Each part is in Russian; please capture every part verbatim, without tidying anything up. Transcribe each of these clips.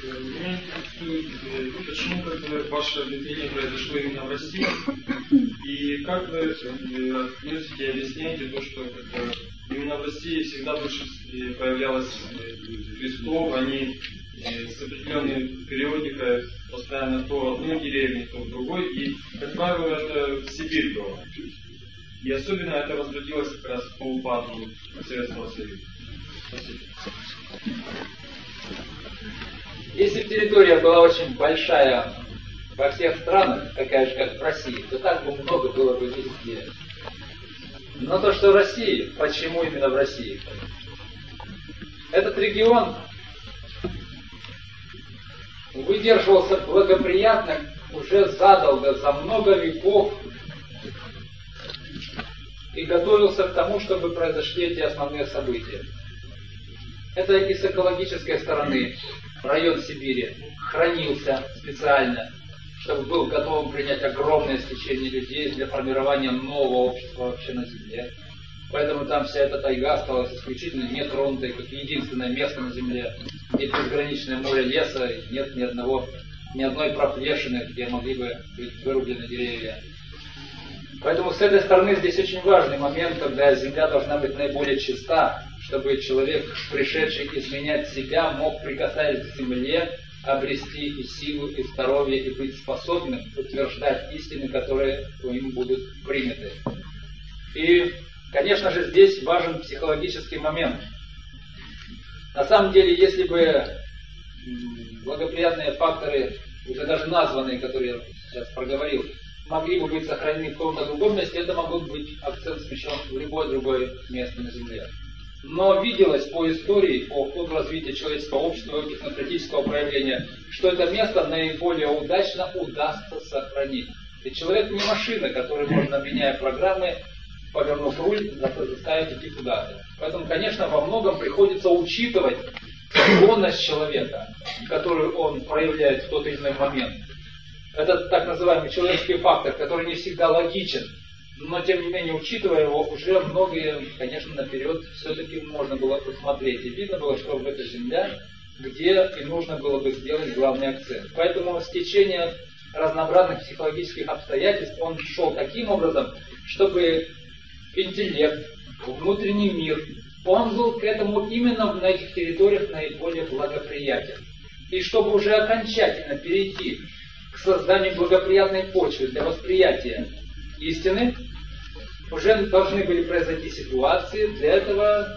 Меня интересует, почему как бы, ваше объявление произошло именно в России, и как вы относите и объясняете то, что как бы, именно в России всегда больше появлялось крестов, они с определенной периодикой постоянно то в одной деревне, то в другой, и, как правило, это в Сибирь было. И особенно это возродилось как раз по упаду Советского Союза. Спасибо. Если территория была очень большая во всех странах, такая же, как в России, то так бы много было бы везде. Но то, что в России, почему именно в России? Этот регион выдерживался благоприятно уже задолго, за много веков, и готовился к тому, чтобы произошли эти основные события. Это и с экологической стороны район Сибири хранился специально, чтобы был готов принять огромное стечение людей для формирования нового общества вообще на Земле. Поэтому там вся эта тайга осталась исключительно нетронутой, как единственное место на Земле, где безграничное море леса, и нет ни одного, ни одной проплешины, где могли бы быть вырублены деревья. Поэтому с этой стороны здесь очень важный момент, когда Земля должна быть наиболее чиста, чтобы человек, пришедший изменять себя, мог, прикасаясь к Земле, обрести и силу, и здоровье, и быть способным утверждать истины, которые им будут приняты. И, конечно же, здесь важен психологический момент. На самом деле, если бы благоприятные факторы, уже даже названные, которые я сейчас проговорил, могли бы быть сохранены в каком-то другом месте, это могло быть акцент смещен в любое другое место на Земле. Но виделось по истории, по ходу развития человеческого общества, его технократического проявления, что это место наиболее удачно удастся сохранить. Ведь человек не машина, которой можно, меняя программы, повернув руль, заставить идти куда-то. Поэтому, конечно, во многом приходится учитывать склонность человека, которую он проявляет в тот или иной момент. Это так называемый человеческий фактор, который не всегда логичен, но тем не менее, учитывая его, уже многие, конечно, наперед все-таки можно было посмотреть. И видно было, что в этой земле, где и нужно было бы сделать главный акцент. Поэтому стечение разнообразных психологических обстоятельств, он шел таким образом, чтобы интеллект, внутренний мир, он был к этому именно на этих территориях наиболее благоприятен. И чтобы уже окончательно перейти к созданию благоприятной почвы для восприятия истины, уже должны были произойти ситуации для этого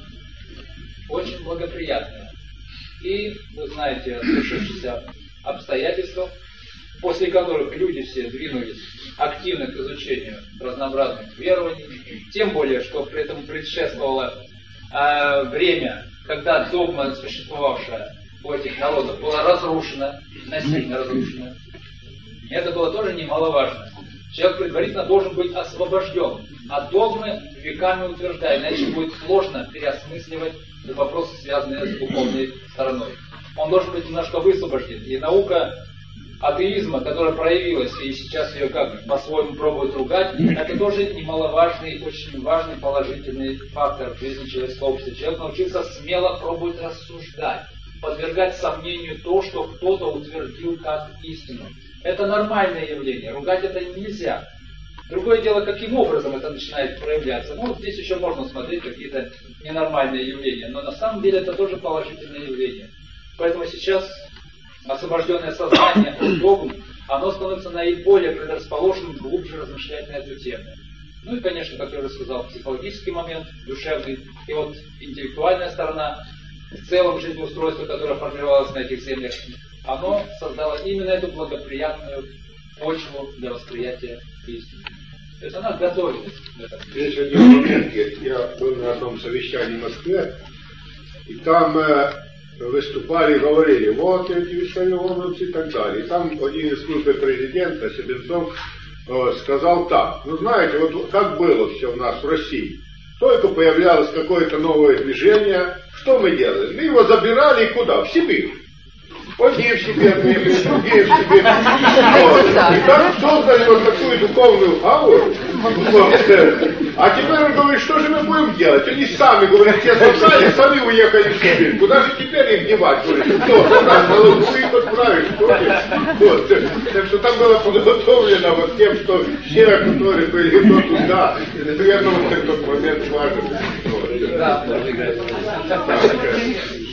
очень благоприятные. И вы знаете о сложившихся обстоятельствах, после которых люди все двинулись активно к изучению разнообразных верований, тем более, что при этом предшествовало э, время, когда догма, существовавшая у этих народов, была разрушена, насильно разрушена. И это было тоже немаловажно. Человек предварительно должен быть освобожден от догмы, веками утверждая, иначе будет сложно переосмысливать вопросы, связанные с духовной стороной. Он должен быть немножко высвобожден. И наука атеизма, которая проявилась, и сейчас ее как по-своему пробуют ругать, это тоже немаловажный, очень важный положительный фактор в жизни человеческого общества. Человек научился смело пробовать рассуждать, подвергать сомнению то, что кто-то утвердил как истину. Это нормальное явление, ругать это нельзя. Другое дело, каким образом это начинает проявляться. Ну, вот здесь еще можно смотреть какие-то ненормальные явления, но на самом деле это тоже положительное явление. Поэтому сейчас освобожденное сознание от догм, оно становится наиболее предрасположенным глубже размышлять на эту тему. Ну и, конечно, как я уже сказал, психологический момент, душевный, и вот интеллектуальная сторона, в целом жизнеустройство, которое формировалось на этих землях, оно создало именно эту благоприятную почву для восприятия истины. То есть она готовилась к этому. Есть один момент, я был на одном совещании в Москве, и там э, выступали и говорили, вот эти высокоумцы и так далее. И там один из службы президента, Себенцов, э, сказал так, ну знаете, вот как было все у нас в России. Только появлялось какое-то новое движение, что мы делали? Мы его забирали куда? В Сибирь. Одни в себе отметили, другие в себе. Вот. И так создали вот такую духовную ауру. А теперь он говорит, что же мы будем делать? Они сами, говорят, все собрали, сами уехали в Сибирь. Куда же теперь их девать? Говорит, кто? На Лугу их отправишь, что ли? Вот. Так что там было подготовлено вот тем, что все, которые были до туда. Наверное, вот этот момент важен. Вот. Да, тоже играет.